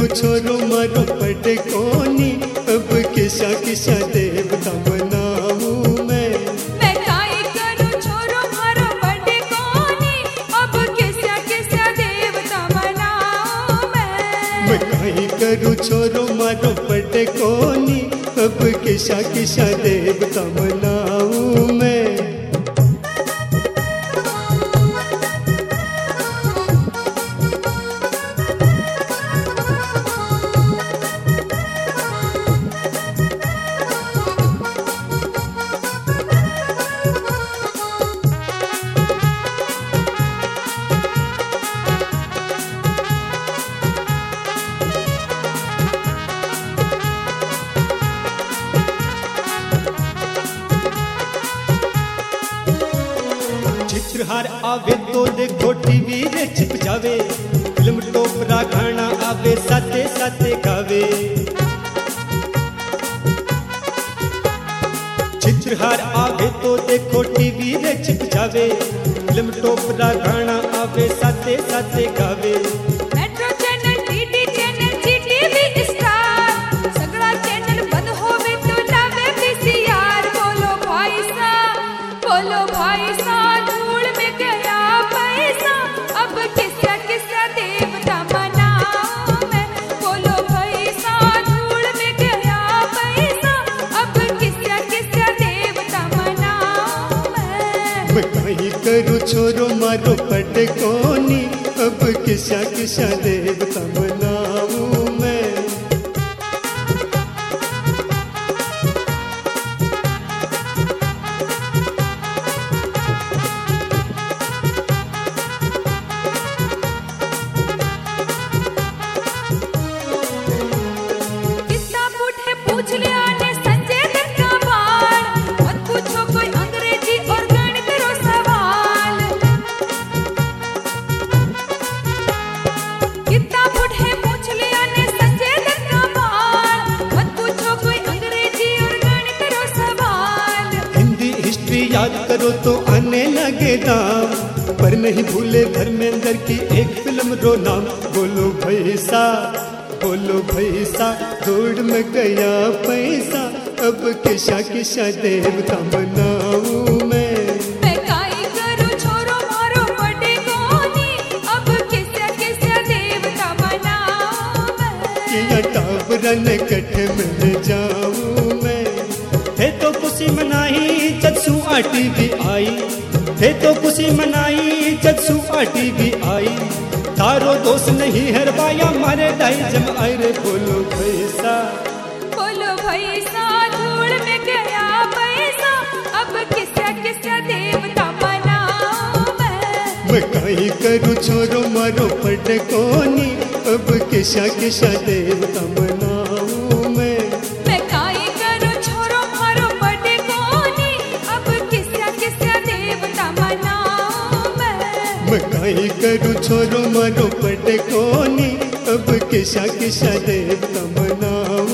छोरो मारो पड़ कोनी, अब किसा किसा देवता बनाऊं मैं काई करूं छोरो मारो पड़ कोनी, अब किसा किसा देवता बनाऊं मैं काई करूं छोरो मारो पड़ कोनी, अब किसा किसा देवता बनाऊं मैं। चित्रहार आवे तो देखो टीवी रे छिप जावे, फिल्म टोपरा गाना आवे साथे साथे गावे। चित्रहार आवे तो देखो टीवी रे छिप जावे, फिल्म टोपरा गाना आवे साथे साथे गावे। Metro channel DD channel Zee TV star सगळा चैनल बंद होवे तो लावे पीसीआर। बोलो भाई सा धूल में गया पैसा, अब किसा किसा देवता बनाऊं मैं। बोलो भाई सा धूल में गया पैसा, अब किसा किसा देवता बनाऊं मैं काई करूं छोरो मारो पड़ कोनी, अब किसा किसा देवता बनाऊं मैं। कितना बूढ़े पूछ लिया ने संजय दत्त का बाल, मत पूछो कोई अंग्रेजी और गणित रो सवाल। कितना बूढ़े पूछ लिया ने संजय दत्त का बाल, मत पूछो कोई अंग्रेजी और गणित रो सवाल। हिंदी हिस्ट्री याद करो तो आने लगे दाम, पर नहीं भूले धर्मेंद्र की एक फिल्म रो नाम। बोलो भैसा दौड़ में गया पैसा, अब किसा किसा देवता बनाऊं मैं। काई करूं छोरो मारो पड़ कोनी, अब किसा किसा देवता बनाऊं मैं। किया टाबरन कट्ठे मिल जाऊं मैं। थे तो खुशी मनाई जदसू आटी भी आई, थे तो खुशी मनाई जदसू आटी भी आई। तारो दोस्त नहीं हरवाया मारे ढाई जम आए रे। बोलो भैसा धूल में गया पैसा, अब किसा किसा देवता बनाऊं मैं। काई करूं छोरो मारो पड़ कोनी, अब किसा किसा देवता बनाऊं मैं। काई करूं छोरो मारो पड़ कोनी, अब किसा किसा देवता बनाऊं मैं। काई करूं छोरो मारो पड़ कोनी, अब किसा किसा देवता बनाऊं